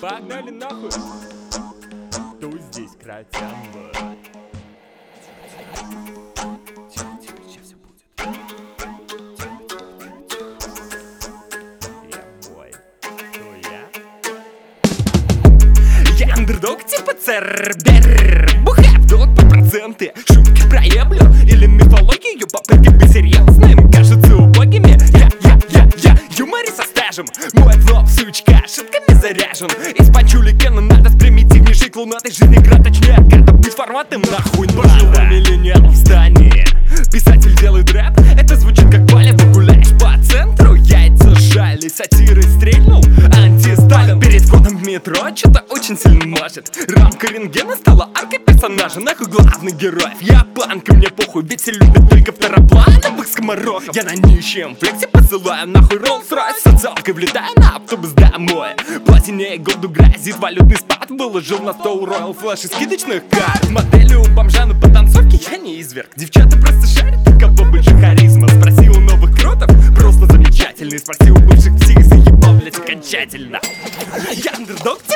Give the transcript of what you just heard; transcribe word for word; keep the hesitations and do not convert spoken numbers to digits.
Погнали нахуй. Кто здесь кротяма? Я андердог типа Цербер. Бухаю в долг по проценты. Шутки проеблю или мифологию попытки быть серьезным кажутся убогими. Я, я, я, я юморист со стажем. Мой флоу, сучка, шутками заряжен. Из панчули Кена надо с примитивнейшей клоунатой жизни игра, точнее открыто быть форматом нахуй надо. Пожилой миллениал в здании. Писатель делает рэп, это звучит как палево. Гуляешь по центру, яйца жали, сатиры стрельнул, антисталин. Перед входом в метро что-то очень сильно может. Рамка рентгена стала аркой персонажа. Нахуй главный герой, я панк, и мне похуй. Ведь все любят только второплановых скоморохов. Я на нищем флексе посылаю нахуй Роллс-Ройс. Социалкой влетаю на автобус домой. Платинее году грозит валютный спад. Выложил на стол Royal Flash из скидочных карт. Модели у бомжа на потанцовке я не изверг. Девчата просто шарят, у кого больше харизма. Спроси у новых кротов, просто замечательный. Спроси у бывших псих, заебал, блять, окончательно. Я андердог.